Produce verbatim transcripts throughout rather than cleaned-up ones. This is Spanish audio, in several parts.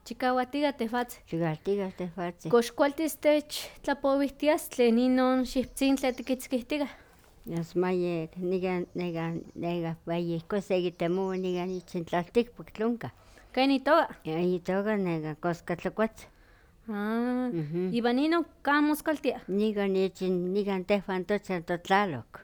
Chikawatiga tefatzi. Chikawatiga tefatzi. Kox kualtis tech tlapowihtias tlen inon xiwtzintli tikitzkihtiga. Nos mayek nikan nikan neka wayihko sekitemowa nikan ich tlaltikpak tlonka. Ken itoka? Itoka neka koskatlakuatza. Ah, Mhm. iwan inon kan moskaltia? Nikan ich nikan tehwan tochan totlalok.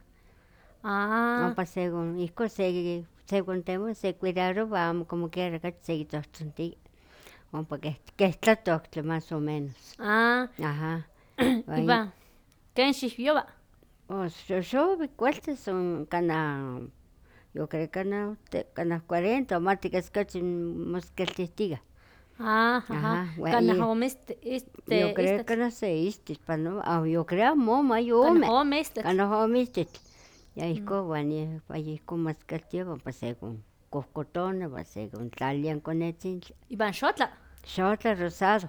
Ah. Ompa según ihko seki según temowa sekuidarowa amo como quiera kachi sekitohtzontiah. Ompa keh keh tlatoktli más o menos. Ah. Ajá. Iwan ken xihyowa? Pos xoxowi kualtis son kanah yo creo kanah kanah cuarenta o mati keskachi moskeltihtiah. Ah, Ajá, ajá. ua Kanah i- ome ist- este Yo creo istatl. kanah se istitl panowa, a yo creo amo mayome. Kanah ome istatl. Kanah ome istitl. Ya ihkon wan yeh ihkon moskaltia ompa según kohkotoneh wan según tlalilia n konetzintli. Iwan xotla? Xotla rosado.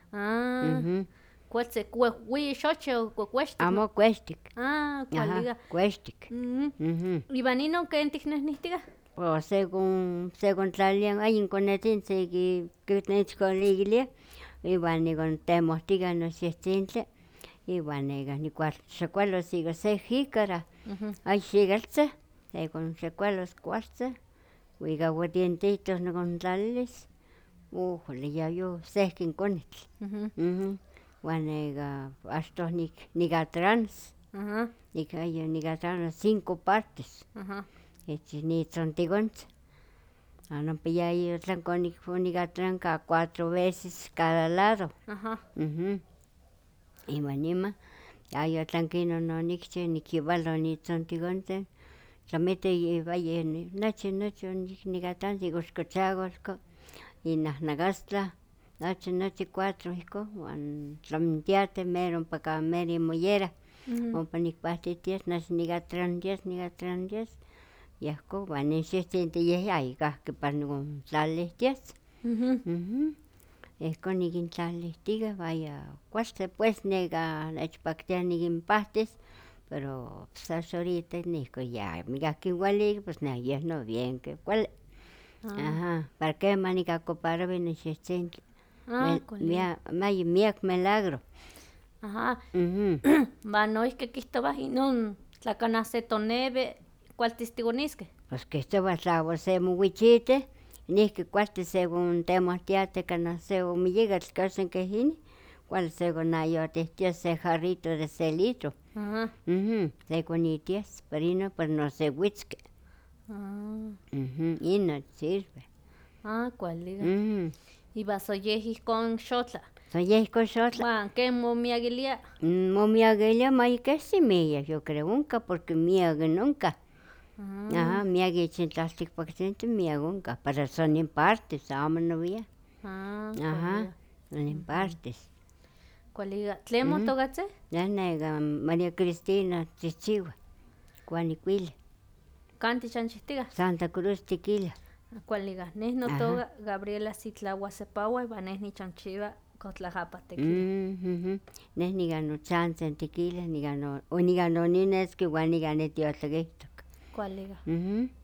Ah. Mhm. Kualtzi wehweyi xochi o kuekuextik? Amo kuextik. Ah, kualiga. Ajá, kuextik. Mhm. Mhm. Iwan inon ken tiknehnihtiga? Pues según según tlalia hay inkonetzintli ki kinechkolikilia iwan nikon temohtika noxiehtzintli iwan neka nikual xikualos ika se jícara ay xikaltzeh sekon xikualos kualtzeh ika aguardientitos nikontlalilis ujole yayo sehki n konetl. Mhm. Mhm. Wan neka achtoh nik nikatranas Ajá. nika yo nikatranas cinco partes. Ajá. Ich nitzontikontzin. Wan ompa yayotlanki onik onikatranka cuatro veces cada lado. Ajá. Mhm. Iwan niman yayotlanki inon onikchi nikyawalo nitzontikontzin tlamito iwaya nochi nochi onikatransi ika ixkochagolko, inahnakastla, nochi nochi cuatro ihkon wan tlamintiati mero ompa kan mero imoyera ompa nikpahtities nochi nikatrantias nikatrantias yahko wan in xiwtzintli yeh ayekahki para nikontlalilihtias. Mhm. Mhm. Ihkon nikintlalilihtika vaya kualtzin pues neka nechpaktia nikinpahtis pero pues axan orita nihku ya miak kinwaliki pues neh yeh no bien que kuali. Ajá, para kemah nikaocuparowa inin xiwtzintli. Ah, Mia- maya miak milagro. Ajá. Mhm. Wan noihki kihtowah inon tla kanah se tonewi kualtis tikoniskeh. Pues kihtowah tla osemowichitih nihki kualtis según temohtiatih kanah se omiyekatl que axan keh inin kuali sekonayotihtias se jarrito de se litro. Ajá. Mhm. Sekonitias pero inon pero nosewitzki. Ah. Mhm. Inon sirve. Ah, kualiga. Mhm. Iwan so yeh ihkon xotla. San yeh ihkon xotla. Wan ken momiakilia? Momiakilia maya keh miak yo creo onka porque miak onkah. Ah. Ajá, miak ich in tlaltikpaktzintli miak onkah pero son in partes amo nowian. Ah, Ajá, son in partes. kualiga. ¿Tlen motokatzin? Neh neka María Cristina Chichiwa, kuan nikuilia. Kan tichanchihtiga? Santa Cruz tiquilia. Kualiga. Neh notoka Gabriela Sitlawa Sepawa iwan neh nichanchiwa Cotlajapa tequila. Mhm. Neh nikan nochantzin tiquilia nikan o nikan onineski iwan nikan nitiotlakitok. Kualiga. Mhm.